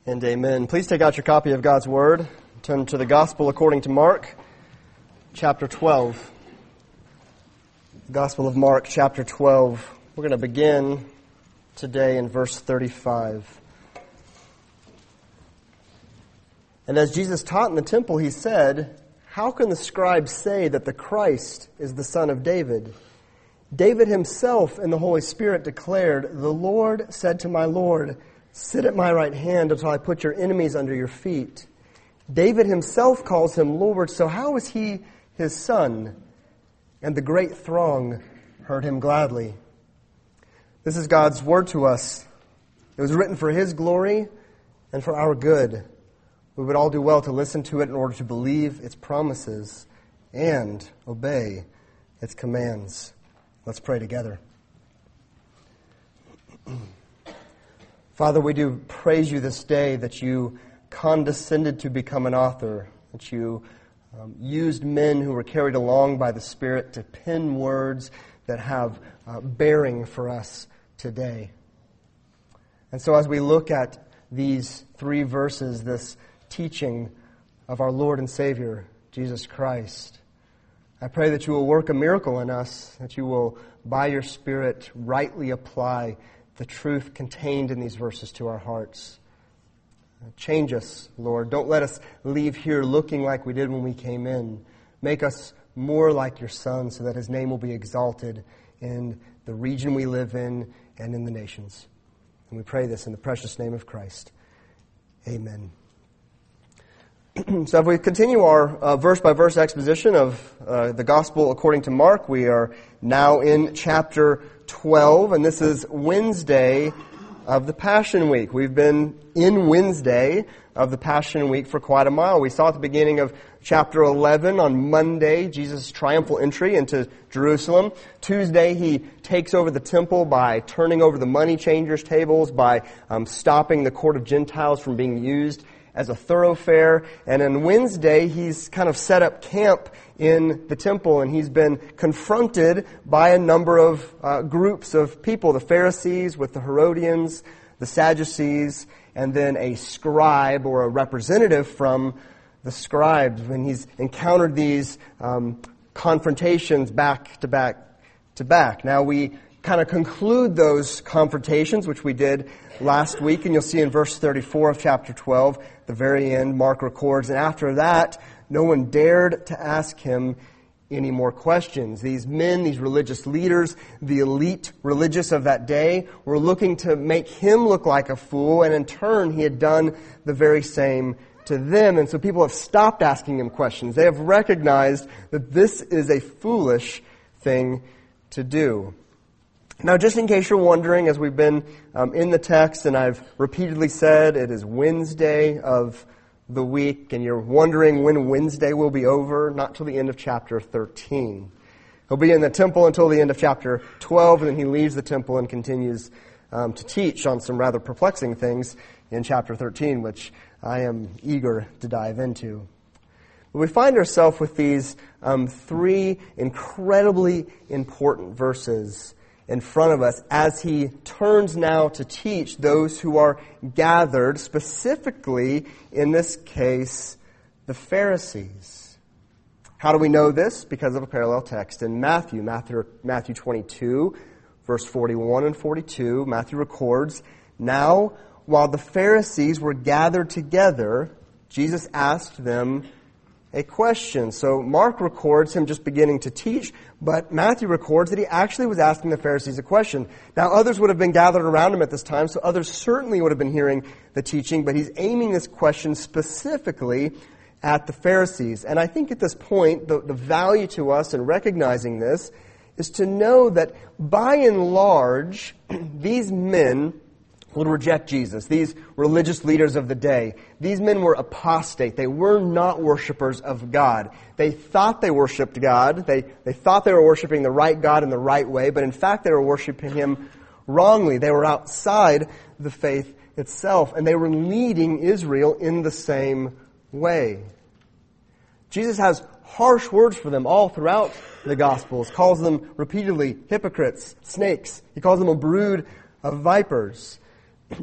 And amen. Please take out your copy of God's Word. Turn to the Gospel according to Mark, chapter 12. Gospel of Mark, chapter 12. We're going to begin today in verse 35. And as Jesus taught in the temple, he said, "How can the scribes say that the Christ is the son of David? David himself in the Holy Spirit declared, 'The Lord said to my Lord, sit at my right hand until I put your enemies under your feet.' David himself calls him Lord, so how is he his son?" And the great throng heard him gladly. This is God's word to us. It was written for his glory and for our good. We would all do well to listen to it in order to believe its promises and obey its commands. Let's pray together. Father, we do praise you this day that you condescended to become an author, that you used men who were carried along by the Spirit to pen words that have bearing for us today. And so as we look at these three verses, this teaching of our Lord and Savior, Jesus Christ, I pray that you will work a miracle in us, that you will, by your Spirit, rightly apply the truth contained in these verses to our hearts. Change us, Lord. Don't let us leave here looking like we did when we came in. Make us more like your Son so that his name will be exalted in the region we live in and in the nations. And we pray this in the precious name of Christ. Amen. So if we continue our verse-by-verse exposition of the Gospel according to Mark, we are now in chapter 12, and this is Wednesday of the Passion Week. We've been in Wednesday of the Passion Week for quite a while. We saw at the beginning of chapter 11 on Monday, Jesus' triumphal entry into Jerusalem. Tuesday, he takes over the temple by turning over the money changers' tables, by stopping the court of Gentiles from being used as a thoroughfare. And on Wednesday, he's kind of set up camp in the temple, and he's been confronted by a number of groups of people, the Pharisees with the Herodians, the Sadducees, and then a scribe or a representative from the scribes. When he's encountered these confrontations back to back to back. Now we kind of conclude those confrontations, which we did last week, and you'll see in verse 34 of chapter 12, the very end, Mark records, and after that, no one dared to ask him any more questions. These men, these religious leaders, the elite religious of that day, were looking to make him look like a fool, and in turn, he had done the very same to them. And so people have stopped asking him questions. They have recognized that this is a foolish thing to do. Now, just in case you're wondering, as we've been in the text, and I've repeatedly said it is Wednesday of the week, and you're wondering when Wednesday will be over, not till the end of chapter 13. He'll be in the temple until the end of chapter 12, and then he leaves the temple and continues to teach on some rather perplexing things in chapter 13, which I am eager to dive into. But we find ourselves with these three incredibly important verses in front of us as he turns now to teach those who are gathered, specifically, in this case, the Pharisees. How do we know this? Because of a parallel text in Matthew 22, verse 41 and 42. Matthew records, "Now, while the Pharisees were gathered together, Jesus asked them a question." So Mark records him just beginning to teach, but Matthew records that he actually was asking the Pharisees a question. Now others would have been gathered around him at this time, so others certainly would have been hearing the teaching, but he's aiming this question specifically at the Pharisees. And I think at this point, the value to us in recognizing this is to know that by and large, these men would reject Jesus, these religious leaders of the day. These men were apostate. They were not worshipers of God. They thought they worshiped God. They thought they were worshiping the right God in the right way, but in fact they were worshiping him wrongly. They were outside the faith itself, and they were leading Israel in the same way. Jesus has harsh words for them all throughout the Gospels, calls them repeatedly hypocrites, snakes. He calls them a brood of vipers.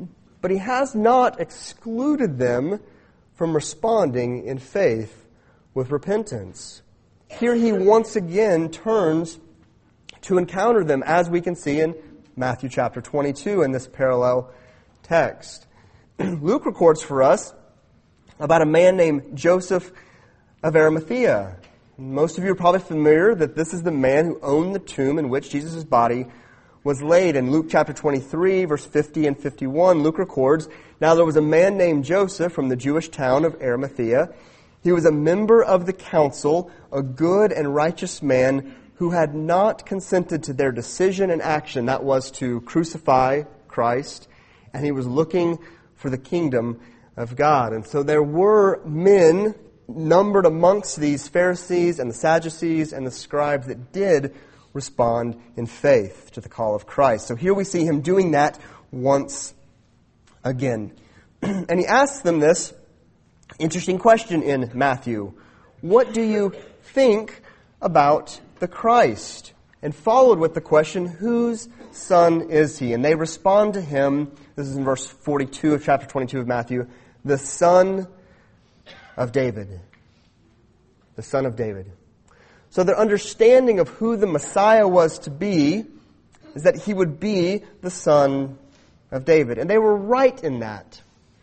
but he has not excluded them from responding in faith with repentance. Here he once again turns to encounter them, as we can see in Matthew chapter 22 in this parallel text. Luke records for us about a man named Joseph of Arimathea. Most of you are probably familiar that this is the man who owned the tomb in which Jesus' body was laid. In Luke chapter 23, verse 50 and 51, Luke records, "Now there was a man named Joseph from the Jewish town of Arimathea. He was a member of the council, a good and righteous man who had not consented to their decision and action," that was to crucify Christ, "and he was looking for the kingdom of God." And so there were men numbered amongst these Pharisees and the Sadducees and the scribes that did respond in faith to the call of Christ. So here we see him doing that once again. And he asks them this interesting question in Matthew. What do you think about the Christ? And followed with the question, whose son is he? And they respond to him, this is in verse 42 of chapter 22 of Matthew, the son of David. The son of David. So their understanding of who the Messiah was to be is that he would be the son of David. And they were right in that.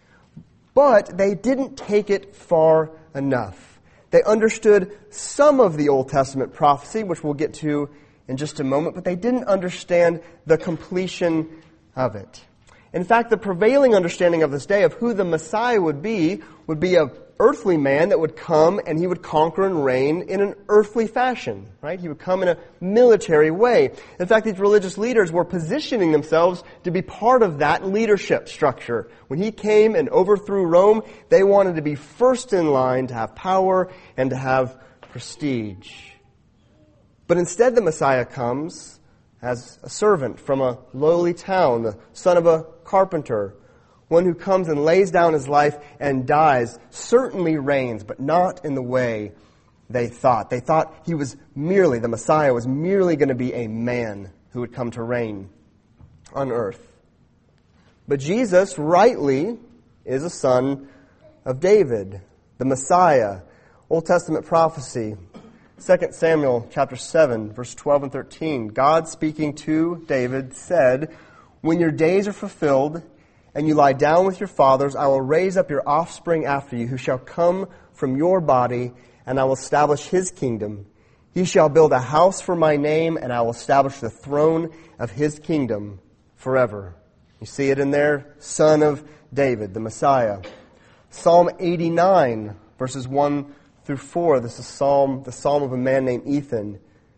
But they didn't take it far enough. They understood some of the Old Testament prophecy, which we'll get to in just a moment, but they didn't understand the completion of it. In fact, the prevailing understanding of this day of who the Messiah would be an earthly man that would come and he would conquer and reign in an earthly fashion, right? He would come in a military way. In fact, these religious leaders were positioning themselves to be part of that leadership structure. When he came and overthrew Rome, they wanted to be first in line to have power and to have prestige. But instead, the Messiah comes as a servant from a lowly town, the son of a carpenter, one who comes and lays down his life and dies, certainly reigns, but not in the way they thought. They thought the Messiah was merely going to be a man who would come to reign on earth. But Jesus, rightly, is a son of David, the Messiah. Old Testament prophecy, 2 Samuel chapter 7, verse 12 and 13. God, speaking to David, said, "When your days are fulfilled, and you lie down with your fathers, I will raise up your offspring after you, who shall come from your body, and I will establish his kingdom. He shall build a house for my name, and I will establish the throne of his kingdom forever." You see it in there, son of David, the Messiah. Psalm 89, verses 1 through 4. This is the psalm of a man named Ethan.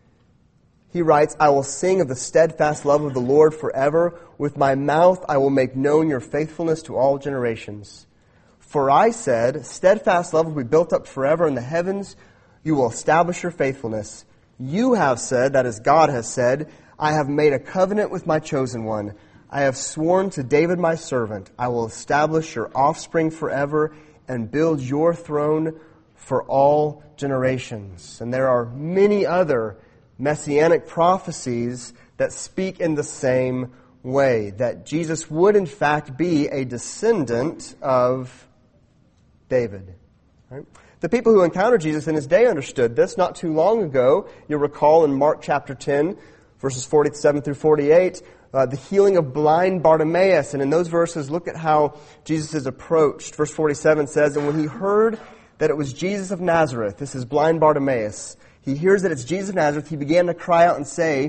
He writes, "I will sing of the steadfast love of the Lord forever. With my mouth I will make known your faithfulness to all generations. For I said, steadfast love will be built up forever in the heavens. You will establish your faithfulness. You have said," that is, God has said, "I have made a covenant with my chosen one. I have sworn to David my servant, I will establish your offspring forever and build your throne for all generations." And there are many other messianic prophecies that speak in the same way, that Jesus would in fact be a descendant of David. Right? The people who encountered Jesus in his day understood this. Not too long ago, you'll recall in Mark chapter 10, verses 47 through 48, the healing of blind Bartimaeus. And in those verses, look at how Jesus is approached. Verse 47 says, "And when he heard that it was Jesus of Nazareth," this is blind Bartimaeus, he hears that it's Jesus of Nazareth, he began to cry out and say,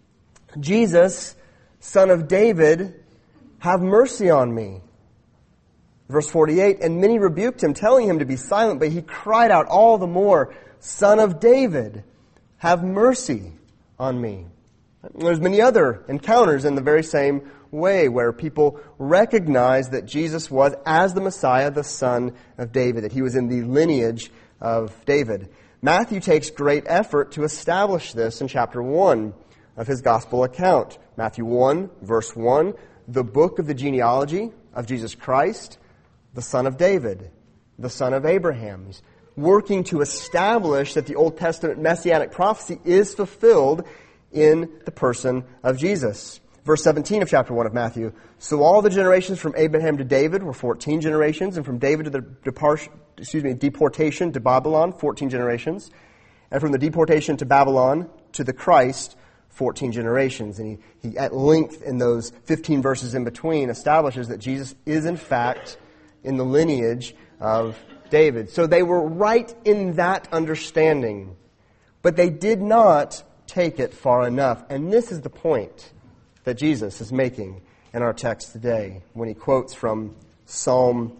"Jesus, Son of David, have mercy on me." Verse 48, "And many rebuked him, telling him to be silent, but he cried out all the more, 'Son of David, have mercy on me.'" There's many other encounters in the very same way where people recognize that Jesus was, as the Messiah, the son of David, that he was in the lineage of David. Matthew takes great effort to establish this in chapter 1 of his gospel account. Matthew 1, verse 1, the book of the genealogy of Jesus Christ, the son of David, the son of Abraham. He's working to establish that the Old Testament messianic prophecy is fulfilled in the person of Jesus. Verse 17 of chapter 1 of Matthew. So all the generations from Abraham to David were 14 generations, and from David to the deportation to Babylon, 14 generations. And from the deportation to Babylon to the Christ, 14 generations. And he at length in those 15 verses in between establishes that Jesus is in fact in the lineage of David. So they were right in that understanding, but they did not take it far enough. And this is the point that Jesus is making in our text today when he quotes from Psalm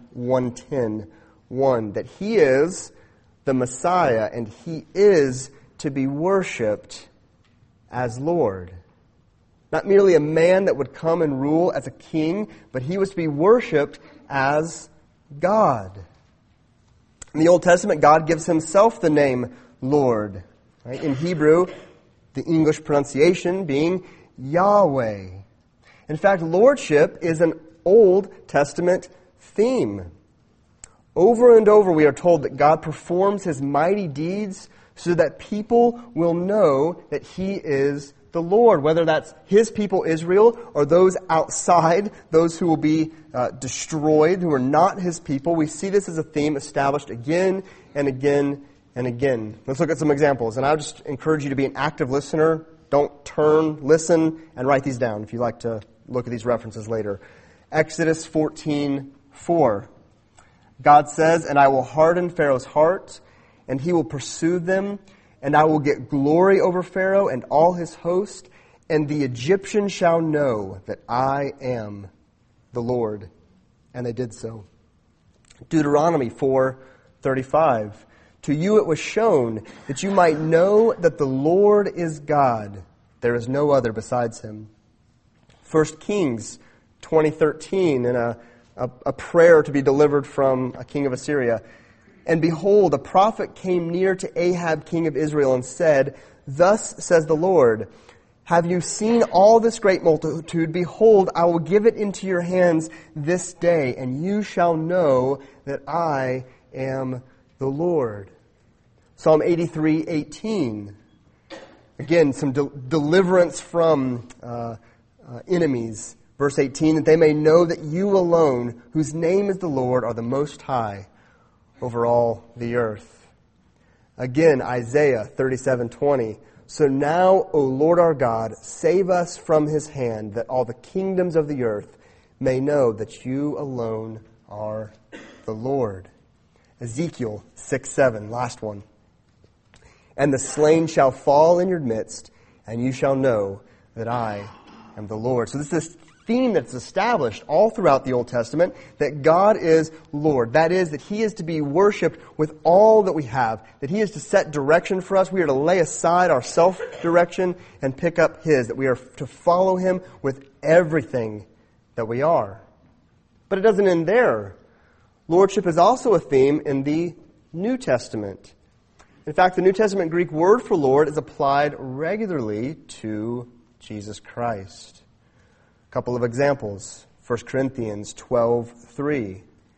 110:1 that he is the Messiah and he is to be worshipped as Lord. Not merely a man that would come and rule as a king, but he was to be worshipped as God. In the Old Testament, God gives himself the name Lord. Right? In Hebrew, the English pronunciation being Yahweh. In fact, lordship is an Old Testament theme. Over and over we are told that God performs his mighty deeds so that people will know that he is the Lord, whether that's his people Israel or those outside, those who will be destroyed, who are not his people. We see this as a theme established again and again and again. Let's look at some examples, and I'll just encourage you to be an active listener. Don't turn, listen, and write these down if you like to look at these references later. Exodus 14:4. God says, "And I will harden Pharaoh's heart, and he will pursue them, and I will get glory over Pharaoh and all his host, and the Egyptians shall know that I am the Lord." And they did so. Deuteronomy 4:35. To you it was shown that you might know that the Lord is God. There is no other besides him. 1 Kings 20:13 in a prayer to be delivered from a king of Assyria. And behold, a prophet came near to Ahab, king of Israel, and said, "Thus says the Lord, have you seen all this great multitude? Behold, I will give it into your hands this day, and you shall know that I am the Lord." Psalm 83:18. Again, some deliverance from enemies. Verse 18, that they may know that you alone, whose name is the Lord, are the Most High over all the earth. Again, Isaiah 37:20. So now, O Lord our God, save us from his hand, that all the kingdoms of the earth may know that you alone are the Lord. Ezekiel 6:7, last one. And the slain shall fall in your midst, and you shall know that I am the Lord. So this is this theme that's established all throughout the Old Testament, that God is Lord. That is, that he is to be worshipped with all that we have, that he is to set direction for us. We are to lay aside our self-direction and pick up his, that we are to follow him with everything that we are. But it doesn't end there. Lordship is also a theme in the New Testament. In fact, the New Testament Greek word for Lord is applied regularly to Jesus Christ. A couple of examples. 1 Corinthians 12:3.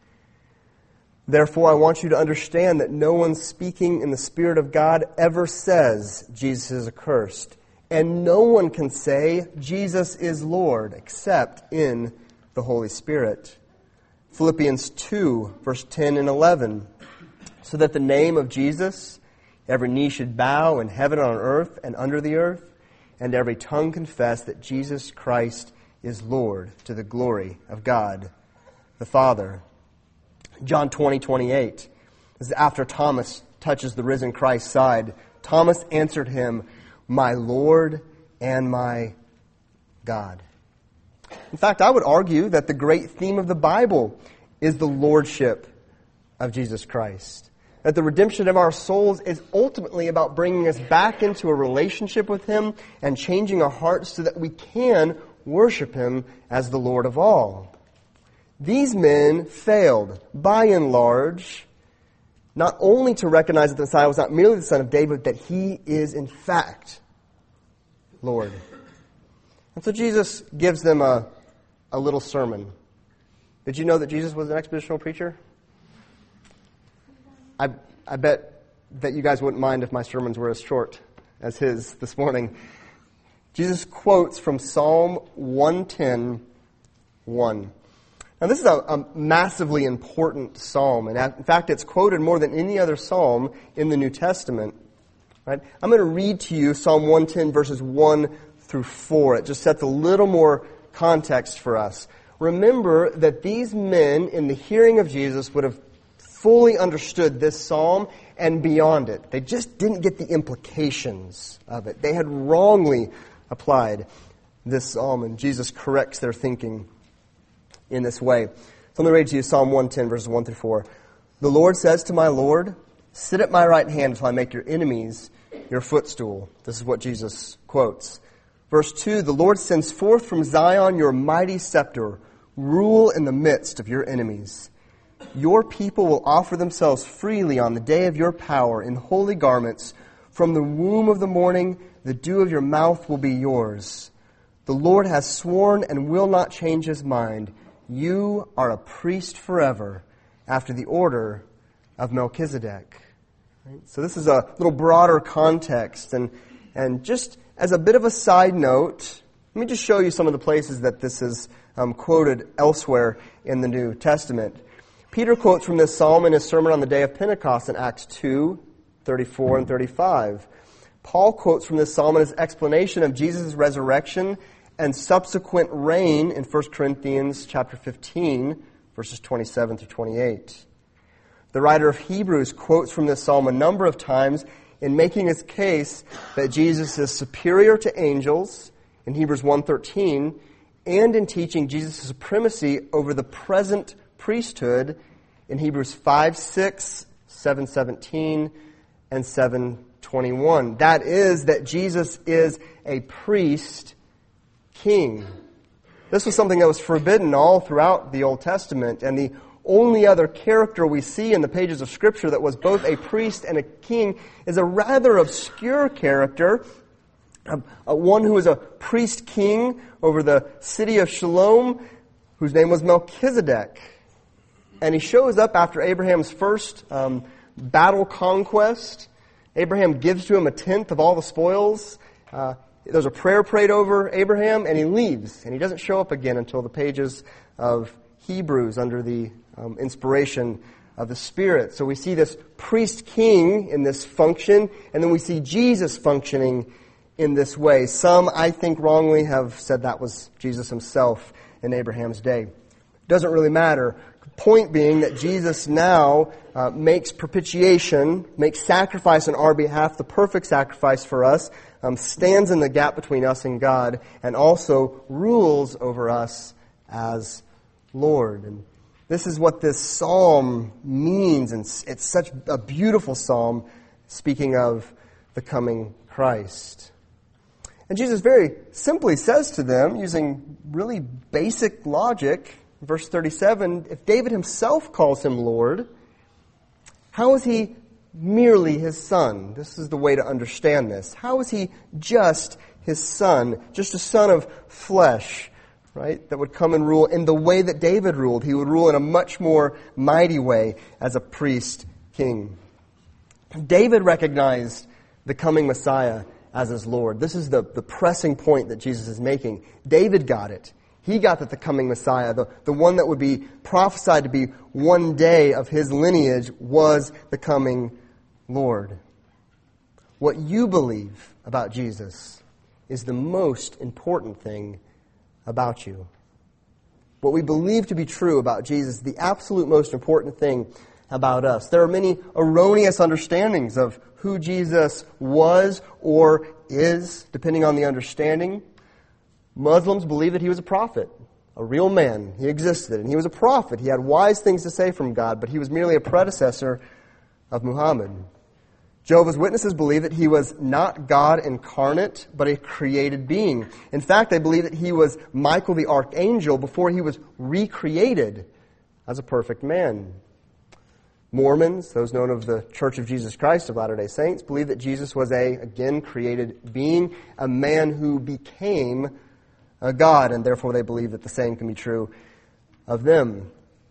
Therefore, I want you to understand that no one speaking in the Spirit of God ever says Jesus is accursed. And no one can say Jesus is Lord except in the Holy Spirit. Philippians 2, verse 10 and 11. So that the name of Jesus, every knee should bow in heaven and on earth and under the earth, and every tongue confess that Jesus Christ is Lord, to the glory of God the Father. John 20:28. This is after Thomas touches the risen Christ's side. Thomas answered him, "My Lord and my God." In fact, I would argue that the great theme of the Bible is the lordship of Jesus Christ. That the redemption of our souls is ultimately about bringing us back into a relationship with him and changing our hearts so that we can worship him as the Lord of all. These men failed, by and large, not only to recognize that the Messiah was not merely the son of David, but that he is in fact Lord. And so Jesus gives them a little sermon. Did you know that Jesus was an expositional preacher? I bet that you guys wouldn't mind if my sermons were as short as his this morning. Jesus quotes from Psalm 110:1. Now this is a massively important psalm, and in fact it's quoted more than any other psalm in the New Testament. Right? I'm going to read to you Psalm 110 verses 1 through 4. It just sets a little more context for us. Remember that these men, in the hearing of Jesus, would have fully understood this psalm and beyond it. They just didn't get the implications of it. They had wrongly applied this psalm, and Jesus corrects their thinking in this way. So let me read to you Psalm 110, verses 1 through 4. The Lord says to my Lord, sit at my right hand until I make your enemies your footstool. This is what Jesus quotes. Verse 2, the Lord sends forth from Zion your mighty scepter. Rule in the midst of your enemies. Your people will offer themselves freely on the day of your power in holy garments. From the womb of the morning, the dew of your mouth will be yours. The Lord has sworn and will not change his mind. You are a priest forever, after the order of Melchizedek. Right? So this is a little broader context. And just as a bit of a side note, let me just show you some of the places that this is quoted elsewhere in the New Testament. Peter quotes from this psalm in his sermon on the day of Pentecost in Acts 2, 34 and 35. Paul quotes from this psalm in his explanation of Jesus' resurrection and subsequent reign in 1 Corinthians chapter 15, verses 27 through 28. The writer of Hebrews quotes from this psalm a number of times in making his case that Jesus is superior to angels in Hebrews 1:13 and in teaching Jesus' supremacy over the present priesthood in Hebrews 5:6, 7:17, and 7:21. That is, that Jesus is a priest king. This was something that was forbidden all throughout the Old Testament, and the only other character we see in the pages of Scripture that was both a priest and a king is a rather obscure character, one who was a priest king over the city of Shalom, whose name was Melchizedek. And he shows up after Abraham's first battle conquest. Abraham gives to him a tenth of all the spoils. There's a prayer prayed over Abraham, and he leaves. And he doesn't show up again until the pages of Hebrews under the inspiration of the Spirit. So we see this priest-king in this function, and then we see Jesus functioning in this way. Some, I think wrongly, have said that was Jesus himself in Abraham's day. Doesn't really matter. Point being that Jesus now makes propitiation, makes sacrifice on our behalf, the perfect sacrifice for us, stands in the gap between us and God, and also rules over us as Lord. And this is what this psalm means, and it's such a beautiful psalm, speaking of the coming Christ. And Jesus very simply says to them, using really basic logic, verse 37, if David himself calls him Lord, how is he merely his son? This is the way to understand this. How is he just his son, just a son of flesh, right, that would come and rule in the way that David ruled? He would rule in a much more mighty way as a priest king. David recognized the coming Messiah as his Lord. This is the pressing point that Jesus is making. David got it. He got that the coming Messiah, the one that would be prophesied to be one day of his lineage, was the coming Lord. What you believe about Jesus is the most important thing about you. What we believe to be true about Jesus is the absolute most important thing about us. There are many erroneous understandings of who Jesus was or is, depending on the understanding. Muslims believe that he was a prophet, a real man. He existed, and he was a prophet. He had wise things to say from God, but he was merely a predecessor of Muhammad. Jehovah's Witnesses believe that he was not God incarnate, but a created being. In fact, they believe that he was Michael the archangel before he was recreated as a perfect man. Mormons, those known of the Church of Jesus Christ of Latter-day Saints, believe that Jesus was again, created being, a man who became a God, and therefore they believe that the same can be true of them.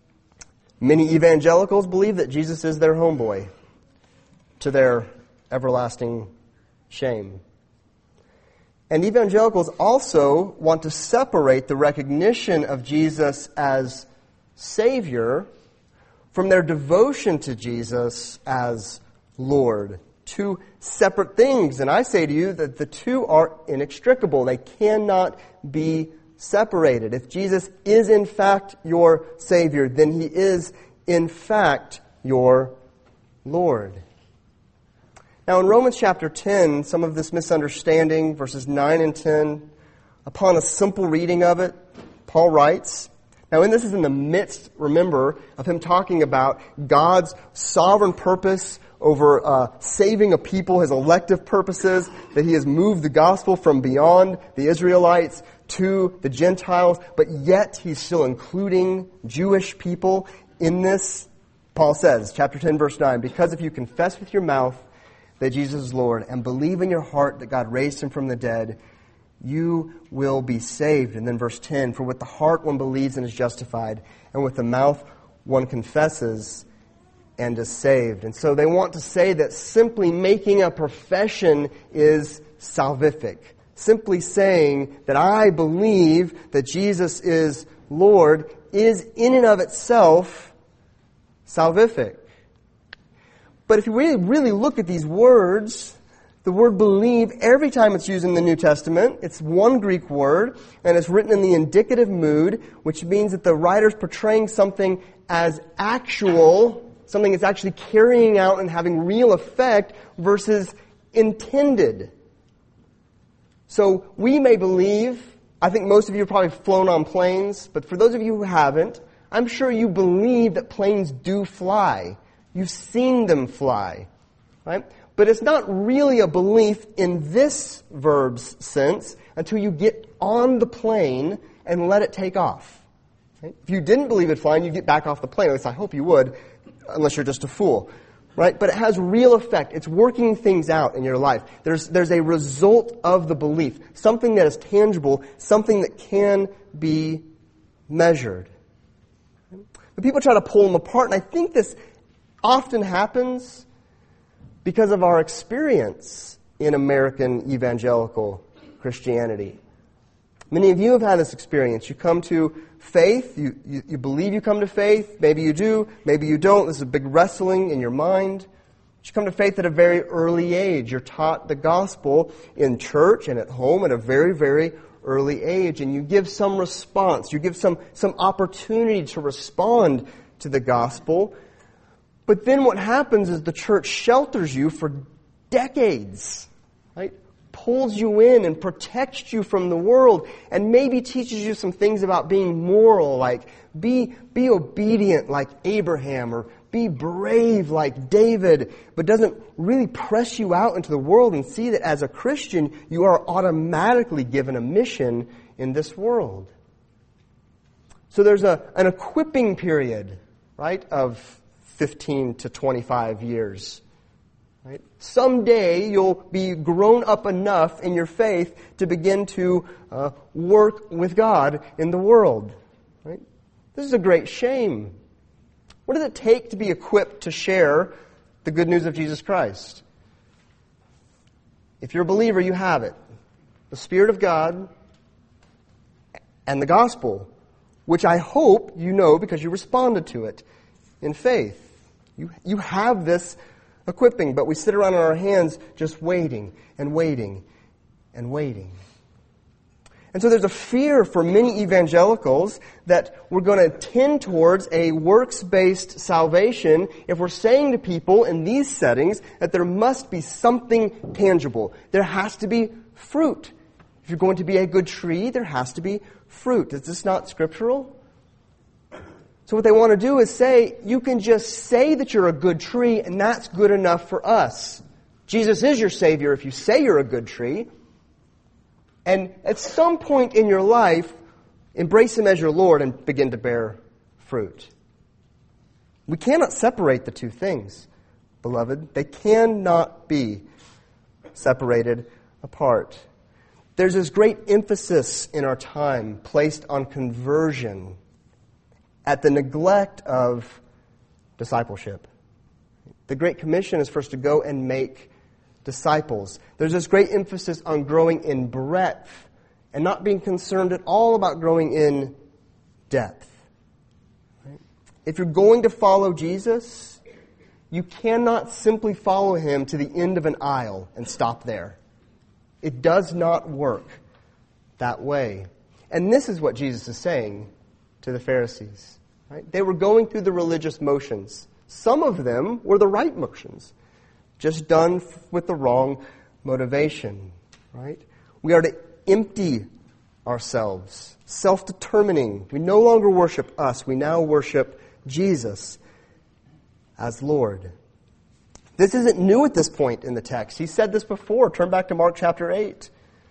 Many evangelicals believe that Jesus is their homeboy, to their everlasting shame. And evangelicals also want to separate the recognition of Jesus as Savior from their devotion to Jesus as Lord. Two separate things. And I say to you that the two are inextricable. They cannot be separated. If Jesus is in fact your Savior, then He is in fact your Lord. Now in Romans chapter 10, some of this misunderstanding, verses 9 and 10, upon a simple reading of it, Paul writes, now and this is in the midst, remember, of him talking about God's sovereign purpose over saving a people, His elective purposes, that He has moved the gospel from beyond the Israelites to the Gentiles, but yet He's still including Jewish people in this. Paul says, chapter 10, verse 9, because if you confess with your mouth that Jesus is Lord and believe in your heart that God raised Him from the dead, you will be saved. And then verse 10, for with the heart one believes and is justified, and with the mouth one confesses and is saved. And so they want to say that simply making a profession is salvific. Simply saying that I believe that Jesus is Lord is in and of itself salvific. But if you really look at these words, the word believe, every time it's used in the New Testament, it's one Greek word, and it's written in the indicative mood, which means that the writer's portraying something as actual, something that's actually carrying out and having real effect versus intended. So we may believe, I think most of you have probably flown on planes, but for those of you who haven't, I'm sure you believe that planes do fly. You've seen them fly, right? But it's not really a belief in this verb's sense until you get on the plane and let it take off. Right? If you didn't believe it flying, you'd get back off the plane. At least I hope you would, unless you're just a fool. Right? But it has real effect. It's working things out in your life. There's a result of the belief. Something that is tangible, something that can be measured. But people try to pull them apart, and I think this often happens because of our experience in American evangelical Christianity. Many of you have had this experience. You come to faith, you believe you come to faith, maybe you do, maybe you don't. This is a big wrestling in your mind. You come to faith at a very early age. You're taught the gospel in church and at home at a very, very early age, and you give some response. You give some opportunity to respond to the gospel. But then what happens is the church shelters you for decades, right? Pulls you in and protects you from the world and maybe teaches you some things about being moral, like be obedient like Abraham or be brave like David, but doesn't really press you out into the world and see that as a Christian you are automatically given a mission in this world. So there's an equipping period, right, of 15 to 25 years. Right? Someday you'll be grown up enough in your faith to begin to work with God in the world. Right? This is a great shame. What does it take to be equipped to share the good news of Jesus Christ? If you're a believer, you have it. The Spirit of God and the gospel, which I hope you know because you responded to it in faith. You have this equipping, but we sit around on our hands just waiting and waiting and waiting. And so there's a fear for many evangelicals that we're going to tend towards a works-based salvation if we're saying to people in these settings that there must be something tangible. There has to be fruit. If you're going to be a good tree, there has to be fruit. Is this not scriptural? So what they want to do is say, you can just say that you're a good tree, and that's good enough for us. Jesus is your Savior if you say you're a good tree. And at some point in your life, embrace Him as your Lord and begin to bear fruit. We cannot separate the two things, beloved. They cannot be separated apart. There's this great emphasis in our time placed on conversion at the neglect of discipleship. The Great Commission is for us to go and make disciples. There's this great emphasis on growing in breadth and not being concerned at all about growing in depth. Right? If you're going to follow Jesus, you cannot simply follow him to the end of an aisle and stop there. It does not work that way. And this is what Jesus is saying to the Pharisees. Right? They were going through the religious motions. Some of them were the right motions, just done with the wrong motivation. Right? We are to empty ourselves, self-determining. We no longer worship us. We now worship Jesus as Lord. This isn't new at this point in the text. He said this before. Turn back to Mark chapter 8.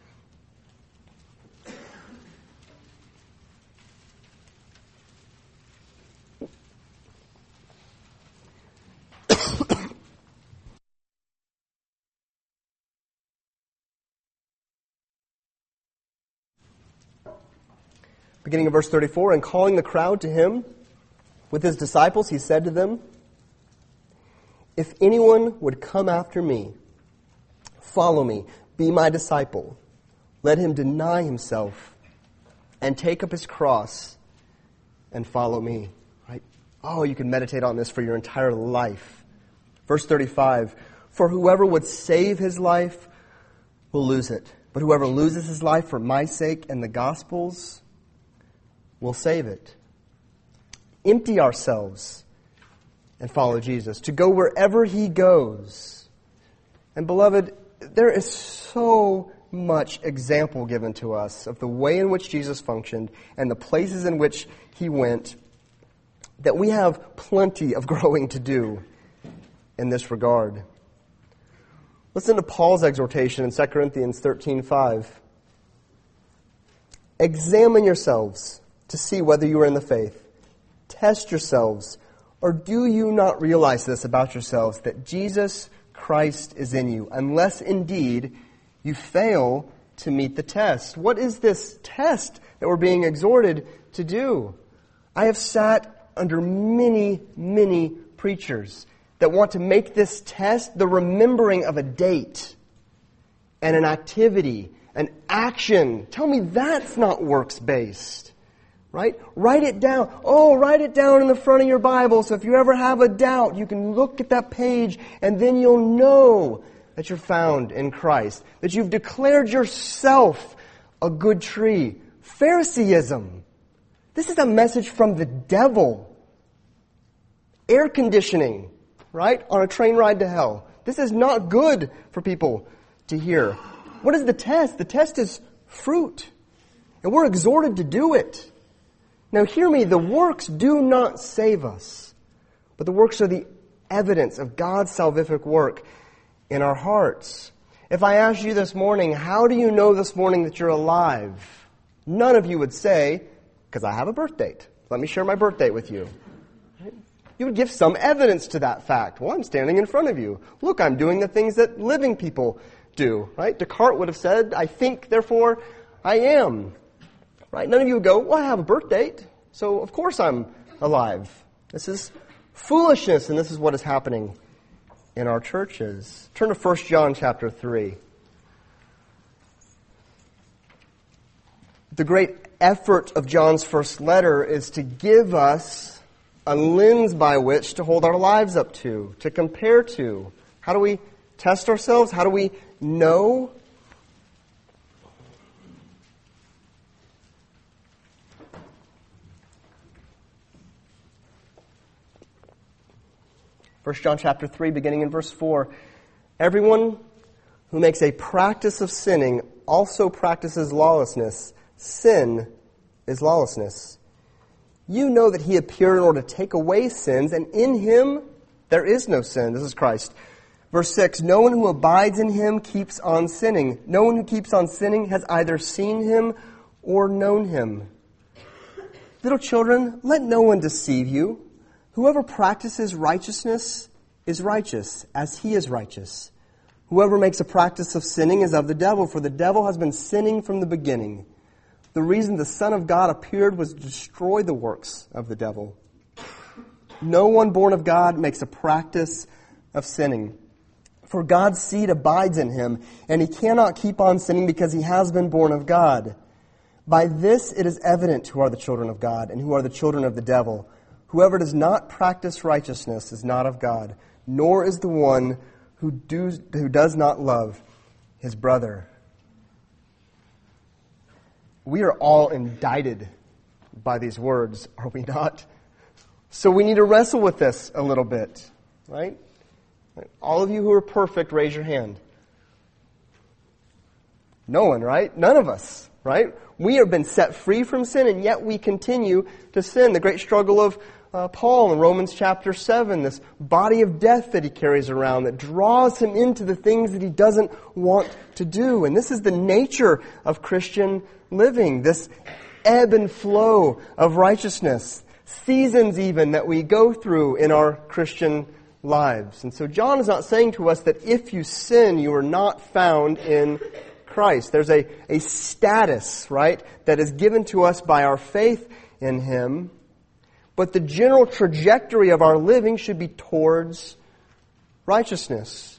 Beginning of verse 34, and calling the crowd to him with his disciples, he said to them, if anyone would come after me, follow me, be my disciple, let him deny himself and take up his cross and follow me. Right? Oh, you can meditate on this for your entire life. Verse 35, for whoever would save his life will lose it, but whoever loses his life for my sake and the gospel's will save it. Empty ourselves and follow Jesus, to go wherever he goes. And beloved, there is so much example given to us of the way in which Jesus functioned and the places in which he went that we have plenty of growing to do in this regard. Listen to Paul's exhortation in 2 Corinthians 13:5. Examine yourselves to see whether you are in the faith. Test yourselves, or do you not realize this about yourselves, that Jesus Christ is in you, unless indeed you fail to meet the test? What is this test that we're being exhorted to do? I have sat under many, many preachers that want to make this test the remembering of a date and an activity, an action. Tell me that's not works-based. Right? Write it down. Oh, write it down in the front of your Bible so if you ever have a doubt, you can look at that page and then you'll know that you're found in Christ, that you've declared yourself a good tree. Phariseeism. This is a message from the devil. Air conditioning, right? On a train ride to hell. This is not good for people to hear. What is the test? The test is fruit. And we're exhorted to do it. Now hear me, the works do not save us, but the works are the evidence of God's salvific work in our hearts. If I asked you this morning, how do you know this morning that you're alive? None of you would say, because I have a birth date. Let me share my birth date with you. Right? You would give some evidence to that fact. Well, I'm standing in front of you. Look, I'm doing the things that living people do. Right? Descartes would have said, I think, therefore I am. Right? None of you would go, well, I have a birth date, so of course I'm alive. This is foolishness, and this is what is happening in our churches. Turn to 1 John chapter 3. The great effort of John's first letter is to give us a lens by which to hold our lives up to compare to. How do we test ourselves? How do we know? 1 John chapter 3, beginning in verse 4. Everyone who makes a practice of sinning also practices lawlessness. Sin is lawlessness. You know that he appeared in order to take away sins, and in him there is no sin. This is Christ. Verse 6, no one who abides in him keeps on sinning. No one who keeps on sinning has either seen him or known him. Little children, let no one deceive you. Whoever practices righteousness is righteous, as he is righteous. Whoever makes a practice of sinning is of the devil, for the devil has been sinning from the beginning. The reason the Son of God appeared was to destroy the works of the devil. No one born of God makes a practice of sinning, For God's seed abides in him, and he cannot keep on sinning because he has been born of God. By this it is evident who are the children of God and who are the children of the devil. Whoever does not practice righteousness is not of God, nor is the one who does not love his brother. We are all indicted by these words, are we not? So we need to wrestle with this a little bit, right? All of you who are perfect, raise your hand. No one, right? None of us, right? We have been set free from sin, and yet we continue to sin. The great struggle of Paul in Romans chapter 7, this body of death that he carries around that draws him into the things that he doesn't want to do. And this is the nature of Christian living, this ebb and flow of righteousness, seasons even that we go through in our Christian lives. And so John is not saying to us that if you sin, you are not found in Christ. There's a status, right, that is given to us by our faith in him. But the general trajectory of our living should be towards righteousness.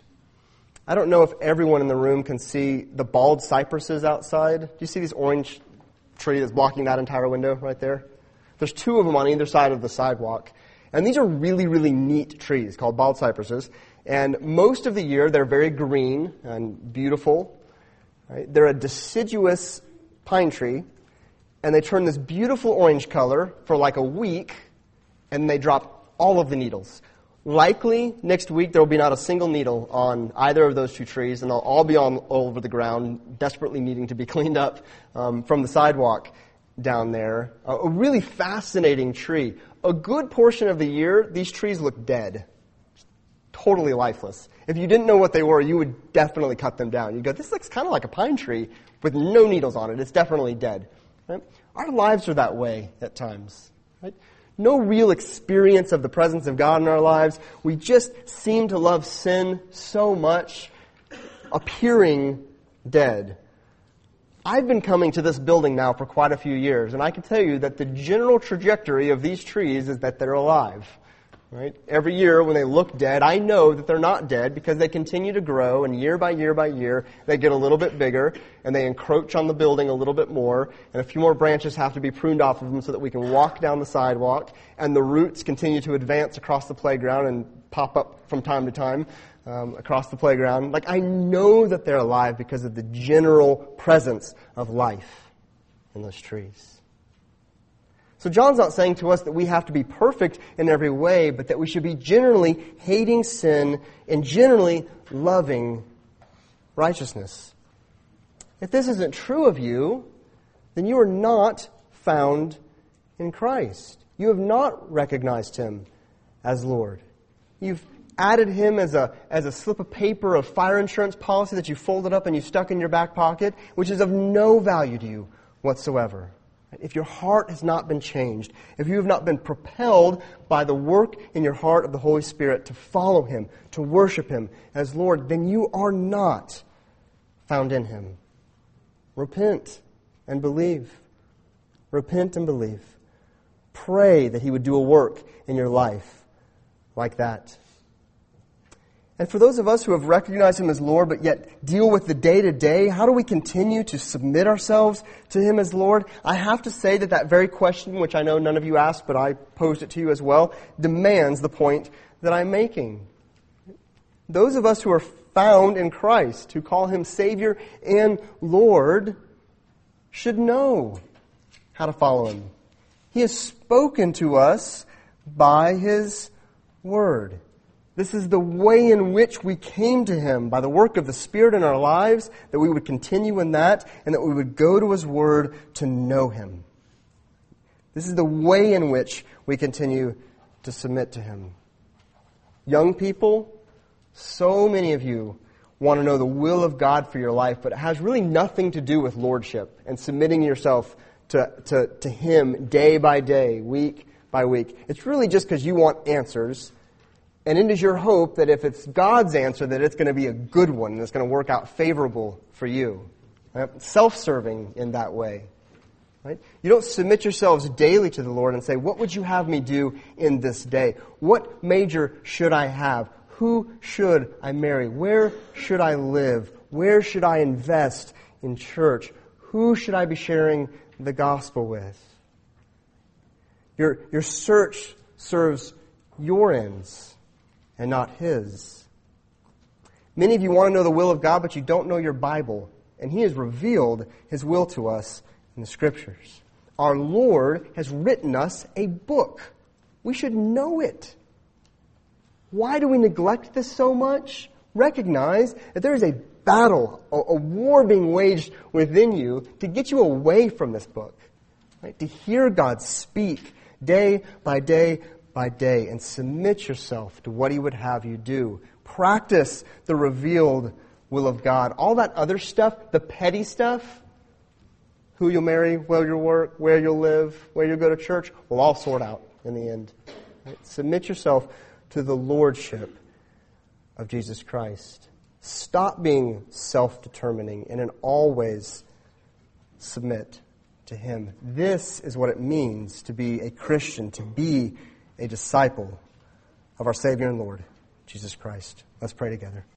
I don't know if everyone in the room can see the bald cypresses outside. Do you see this orange tree that's blocking that entire window right there? There's two of them on either side of the sidewalk. And these are really, really neat trees called bald cypresses. And most of the year, they're very green and beautiful. Right? They're a deciduous pine tree. And they turn this beautiful orange color for like a week. And they drop all of the needles. Likely, next week, there will be not a single needle on either of those two trees. And they'll all be all over the ground, desperately needing to be cleaned up from the sidewalk down there. A really fascinating tree. A good portion of the year, these trees look dead. Totally lifeless. If you didn't know what they were, you would definitely cut them down. You'd go, this looks kind of like a pine tree with no needles on it. It's definitely dead. Right? Our lives are that way at times. Right? No real experience of the presence of God in our lives. We just seem to love sin so much, appearing dead. I've been coming to this building now for quite a few years, and I can tell you that the general trajectory of these trees is that they're alive. Right? Every year when they look dead, I know that they're not dead because they continue to grow, and year by year by year, they get a little bit bigger, and they encroach on the building a little bit more, and a few more branches have to be pruned off of them so that we can walk down the sidewalk, and the roots continue to advance across the playground and pop up from time to time across the playground. Like, I know that they're alive because of the general presence of life in those trees. So John's not saying to us that we have to be perfect in every way, but that we should be generally hating sin and generally loving righteousness. If this isn't true of you, then you are not found in Christ. You have not recognized him as Lord. You've added him as a slip of paper of fire insurance policy that you folded up and you stuck in your back pocket, which is of no value to you whatsoever. If your heart has not been changed, if you have not been propelled by the work in your heart of the Holy Spirit to follow him, to worship him as Lord, then you are not found in him. Repent and believe. Repent and believe. Pray that he would do a work in your life like that. And for those of us who have recognized him as Lord but yet deal with the day-to-day, how do we continue to submit ourselves to him as Lord? I have to say that very question, which I know none of you asked, but I posed it to you as well, demands the point that I'm making. Those of us who are found in Christ, who call him Savior and Lord, should know how to follow him. He has spoken to us by his word. This is the way in which we came to him, by the work of the Spirit in our lives, that we would continue in that, and that we would go to his word to know him. This is the way in which we continue to submit to him. Young people, so many of you want to know the will of God for your life, but it has really nothing to do with lordship and submitting yourself to him day by day, week by week. It's really just because you want answers. And it is your hope that if it's God's answer, that it's going to be a good one and it's going to work out favorable for you. Right? Self-serving in that way. Right? You don't submit yourselves daily to the Lord and say, what would you have me do in this day? What major should I have? Who should I marry? Where should I live? Where should I invest in church? Who should I be sharing the gospel with? Your search serves your ends and not His. Many of you want to know the will of God, but you don't know your Bible. And He has revealed His will to us in the Scriptures. Our Lord has written us a book. We should know it. Why do we neglect this so much? Recognize that there is a battle, a war being waged within you to get you away from this book. Right? To hear God speak day by day by day and submit yourself to what He would have you do. Practice the revealed will of God. All that other stuff, the petty stuff, who you'll marry, where you'll work, where you'll live, where you'll go to church, will all sort out in the end. Right? Submit yourself to the lordship of Jesus Christ. Stop being self-determining and in all ways submit to Him. This is what it means to be a Christian, to be a disciple of our Savior and Lord, Jesus Christ. Let's pray together.